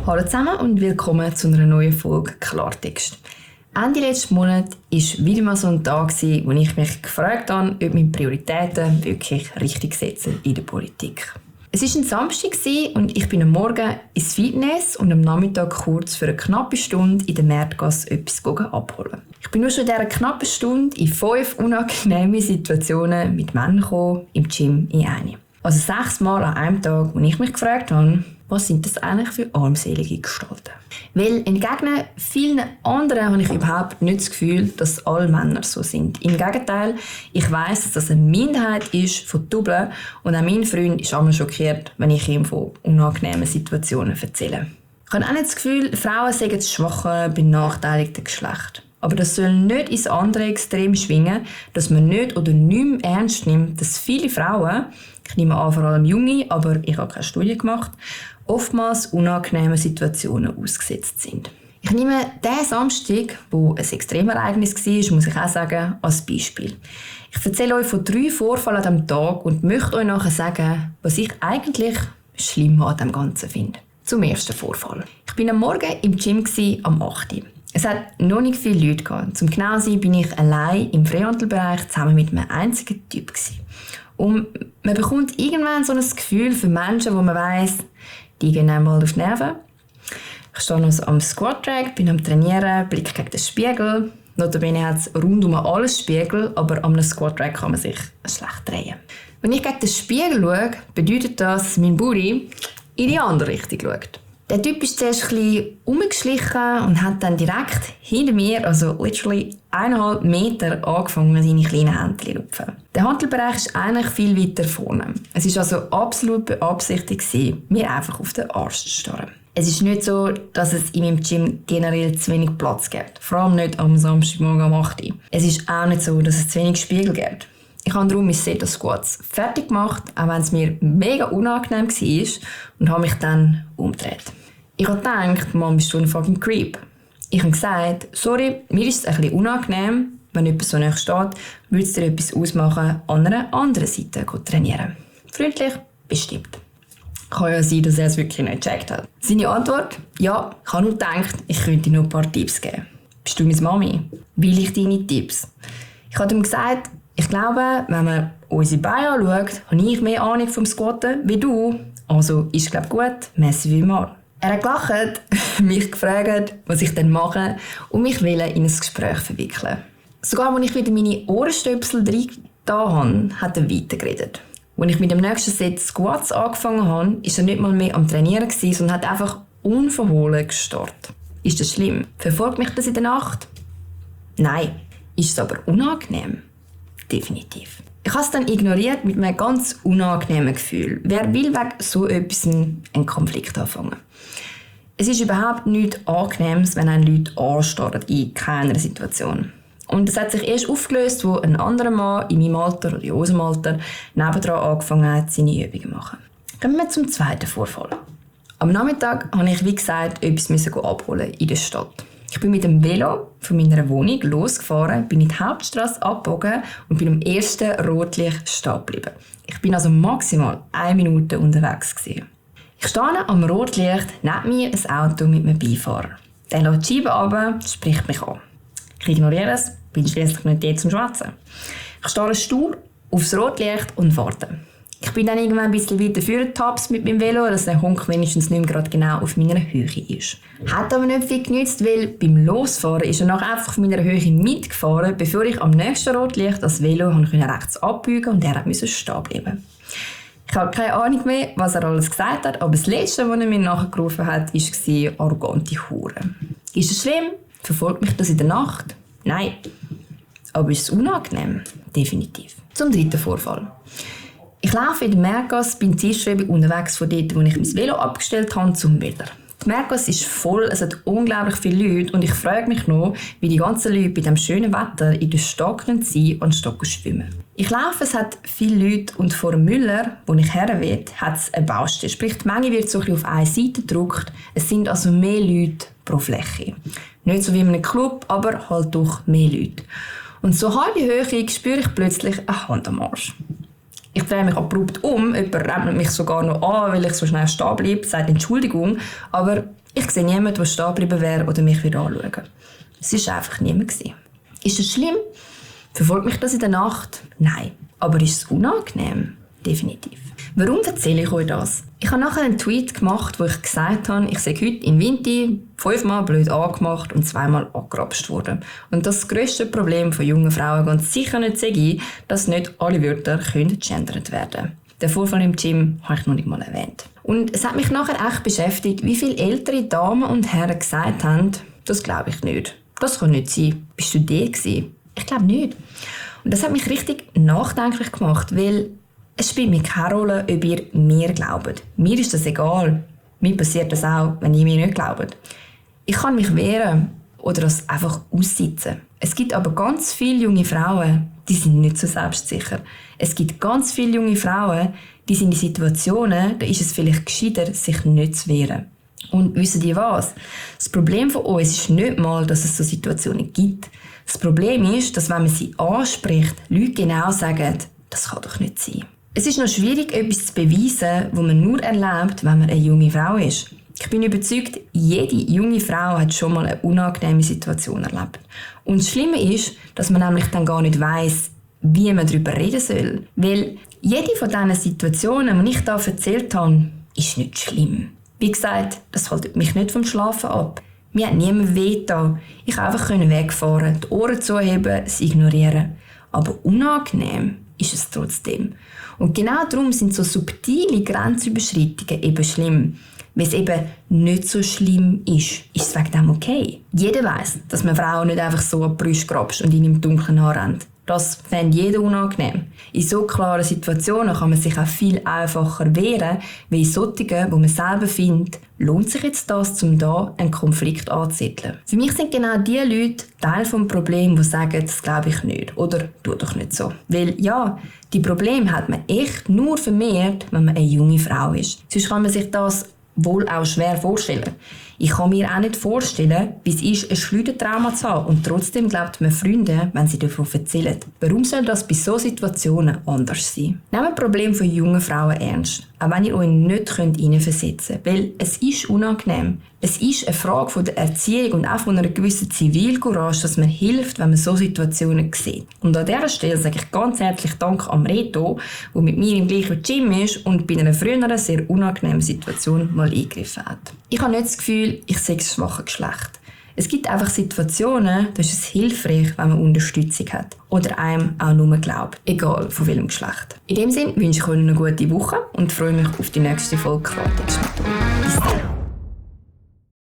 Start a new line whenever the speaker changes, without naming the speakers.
Hallo zusammen und willkommen zu einer neuen Folge Klartext. Ende letzten Monat war wieder mal so ein Tag, wo ich mich gefragt habe, ob meine Prioritäten wirklich richtig setzen in der Politik. Es war ein Samstag und ich bin am Morgen ins Fitness und am Nachmittag kurz für eine knappe Stunde in der Märtgasse etwas abholen. Ich bin nur schon in dieser knappen Stunde in 5 unangenehme Situationen mit Männern gekommen, im Gym in eine. Also 6 Mal an einem Tag, wo ich mich gefragt habe, was sind das eigentlich für armselige Gestalten? Weil entgegen vielen anderen habe ich überhaupt nicht das Gefühl, dass alle Männer so sind. Im Gegenteil, ich weiss, dass das eine Minderheit ist von Double und auch mein Freund ist einmal schockiert, wenn ich ihm von unangenehmen Situationen erzähle. Ich habe auch nicht das Gefühl, Frauen seien das schwache, benachteiligte Geschlecht. Aber das soll nicht ins andere Extrem schwingen, dass man nicht oder nicht mehr ernst nimmt, dass viele Frauen, ich nehme an, vor allem Junge, aber ich habe keine Studie gemacht, oftmals unangenehme Situationen ausgesetzt sind. Ich nehme diesen Samstag, wo ein Extremereignis war, muss ich auch sagen, als Beispiel. Ich erzähle euch von 3 Vorfällen an diesem Tag und möchte euch nachher sagen, was ich eigentlich schlimm an dem Ganzen finde. Zum ersten Vorfall. Ich war am Morgen im Gym am 8 Uhr. Es hat noch nicht viele Leute gehabt. Zum genau sein bin ich allein im Freihandelbereich zusammen mit einem einzigen Typ gewesen. Und man bekommt irgendwann so ein Gefühl für Menschen, wo man weiss, die gehen einmal auf die Nerven. Ich stehe noch am Squat-Rack, bin am Trainieren, blicke gegen den Spiegel. Notabene hat es rund um alles Spiegel, aber am Squat-Rack kann man sich schlecht drehen. Wenn ich gegen den Spiegel schaue, bedeutet das, dass mein Booty in die andere Richtung schaut. Der Typ ist zuerst ein bisschen rumgeschlichen und hat dann direkt hinter mir, also literally 1,5 Meter, angefangen, seine kleinen Händchen zu lupfen. Der Hantelbereich ist eigentlich viel weiter vorne. Es war also absolut beabsichtigt, mir einfach auf den Arsch zu starren. Es ist nicht so, dass es in meinem Gym generell zu wenig Platz gibt. Vor allem nicht am Samstagmorgen um 8 Uhr. Es ist auch nicht so, dass es zu wenig Spiegel gibt. Ich habe darum meine Setup Squats fertig gemacht, auch wenn es mir mega unangenehm war, und habe mich dann umgedreht. Ich habe gedacht, Mann, bist du ein fucking Creep. Ich habe gesagt, sorry, mir ist es ein bisschen unangenehm, wenn jemand so nahe steht, würde es dir etwas ausmachen, an einer anderen Seite zu trainieren. Freundlich, bestimmt. Kann ja sein, dass er es wirklich nicht gecheckt hat. Seine Antwort? Ja, ich habe nur gedacht, ich könnte dir noch ein paar Tipps geben. Bist du meine Mami? Will ich deine Tipps? Ich habe ihm gesagt, ich glaube, wenn man unsere Beine anschaut, habe ich mehr Ahnung vom Squatten wie du. Also ist es gut, merci vielmals. Er hat gelacht, mich gefragt, was ich denn mache und mich in ein Gespräch verwickeln. Sogar als ich wieder meine Ohrenstöpsel reingetan habe, hat er weitergeredet. Als ich mit dem nächsten Set Squats angefangen habe, war er nicht mal mehr am Trainieren, sondern hat einfach unverhohlen gestartet. Ist das schlimm? Verfolgt mich das in der Nacht? Nein. Ist es aber unangenehm? Definitiv. Ich habe es dann ignoriert mit einem ganz unangenehmen Gefühl. Wer will wegen so etwas einen Konflikt anfangen? Es ist überhaupt nichts Angenehmes, wenn einen Leute anstarren in keiner Situation. Und es hat sich erst aufgelöst, wo ein anderer Mann in meinem Alter oder in unserem Alter nebendran angefangen hat, seine Übungen zu machen. Kommen wir zum zweiten Vorfall. Am Nachmittag musste ich, wie gesagt, etwas abholen in der Stadt. Ich bin mit dem Velo von meiner Wohnung losgefahren, bin in die Hauptstrasse abgebogen und bin am ersten Rotlicht stehen geblieben. Ich bin also maximal 1 Minute unterwegs gewesen. Ich stehe am Rotlicht neben mir ein Auto mit einem Beifahrer. Der lässt die Scheibe runter, spricht mich an. Ich ignoriere es, bin schliesslich nicht dort zum Schwatzen. Ich stehe stur aufs Rotlicht und warte. Ich bin dann irgendwann ein bisschen weiter vorgetapst mit meinem Velo, dass der Honk wenigstens nicht mehr gerade genau auf meiner Höhe ist. Hat aber nicht viel genützt, weil beim Losfahren ist er nachher einfach auf meiner Höhe mitgefahren, bevor ich am nächsten Rotlicht das Velo rechts abbeugen und er musste stehen bleiben. Ich habe keine Ahnung mehr, was er alles gesagt hat, aber das Letzte, was er mir nachgerufen hat, war arrogante Hure. Ist es schlimm? Verfolgt mich das in der Nacht? Nein. Aber ist es unangenehm? Definitiv. Zum dritten Vorfall. Ich laufe in der Märtgasse, bin zielstrebig unterwegs von dort, wo ich mein Velo abgestellt habe, zum wieder. Die Märtgasse ist voll, es hat unglaublich viele Leute und ich frage mich noch, wie die ganzen Leute bei diesem schönen Wetter in der Stadt sein können und Stadt schwimmen. Ich laufe, es hat viele Leute und vor dem Müller, wo ich her will, hat es eine Baustelle. Sprich, die Menge wird so ein bisschen auf eine Seite gedruckt. Es sind also mehr Leute pro Fläche. Nicht so wie in einem Club, aber halt doch mehr Leute. Und so halbe Höhe spüre ich plötzlich eine Hand am Arsch. Ich drehe mich abrupt um, jemand rennt mich sogar noch an, weil ich so schnell stehen bleibe, sagt Entschuldigung, aber Ich sehe niemanden, der stehen geblieben wäre oder mich wieder anschauen. Es war einfach niemand. Ist es schlimm? Verfolgt mich das in der Nacht? Nein. Aber ist es unangenehm? Definitiv. Warum erzähle ich euch das? Ich habe nachher einen Tweet gemacht, wo ich gesagt habe, ich sei heute in Vinti 5-mal blöd angemacht und 2-mal angerapst worden. Und das grösste Problem von jungen Frauen ganz sicher nicht sei, dass nicht alle Wörter gegendert werden können. Den Vorfall im Gym habe ich noch nicht mal erwähnt. Und es hat mich nachher echt beschäftigt, wie viele ältere Damen und Herren gesagt haben, das glaube ich nicht. Das kann nicht sein. Bist du der gewesen? Ich glaube nicht. Und das hat mich richtig nachdenklich gemacht, weil es spielt mir keine Rolle, ob ihr mir glaubt. Mir ist das egal. Mir passiert das auch, wenn ihr mir nicht glaubt. Ich kann mich wehren oder das einfach aussitzen. Es gibt aber ganz viele junge Frauen, die sind nicht so selbstsicher. Es gibt ganz viele junge Frauen, die sind in Situationen, da ist es vielleicht gescheiter, sich nicht zu wehren. Und wisst ihr was? Das Problem von uns ist nicht mal, dass es so Situationen gibt. Das Problem ist, dass wenn man sie anspricht, Leute genau sagen, das kann doch nicht sein. Es ist noch schwierig, etwas zu beweisen, was man nur erlebt, wenn man eine junge Frau ist. Ich bin überzeugt, jede junge Frau hat schon mal eine unangenehme Situation erlebt. Und das Schlimme ist, dass man nämlich dann gar nicht weiss, wie man darüber reden soll. Weil jede von diesen Situationen, die ich hier erzählt habe, ist nicht schlimm. Wie gesagt, das hält mich nicht vom Schlafen ab. Mir hat niemand wehgetan. Ich konnte einfach wegfahren, die Ohren zuheben, es ignorieren. Aber unangenehm ist es trotzdem. Und genau darum sind so subtile Grenzüberschreitungen eben schlimm. Weil es eben nicht so schlimm ist es wegen dem okay. Jeder weiss, dass man Frauen nicht einfach so an die Brust grapscht und ihnen im Dunkeln anrennt. Das fände jeder unangenehm. In so klaren Situationen kann man sich auch viel einfacher wehren, wie in solchen, wo man selber findet, lohnt sich jetzt das, um da einen Konflikt anzuzetteln. Für mich sind genau die Leute Teil des Problems, die sagen, das glaube ich nicht oder tu doch nicht so. Weil ja, die Probleme hat man echt nur vermehrt, wenn man eine junge Frau ist. Sonst kann man sich das wohl auch schwer vorstellen. Ich kann mir auch nicht vorstellen, wie es ist, ein Schleudertrauma zu haben und trotzdem glaubt man Freunde, wenn sie davon erzählen. Warum soll das bei solchen Situationen anders sein? Nehmt das Problem von jungen Frauen ernst, auch wenn ihr euch nicht hineinversetzen könnt, weil es ist unangenehm. Es ist eine Frage von der Erziehung und auch von einer gewissen Zivilcourage, dass man hilft, wenn man solche Situationen sieht. Und an dieser Stelle sage ich ganz herzlich Dank am Reto, der mit mir im gleichen Gym ist und bei einer früheren sehr unangenehmen Situation mal eingegriffen hat. Ich habe nicht das Gefühl, ich sei das schwache Geschlecht. Es gibt einfach Situationen, da ist es hilfreich, wenn man Unterstützung hat. Oder einem auch nur glaubt. Egal von welchem Geschlecht. In dem Sinne wünsche ich euch eine gute Woche und freue mich auf die nächste Folge Klartext mit euch.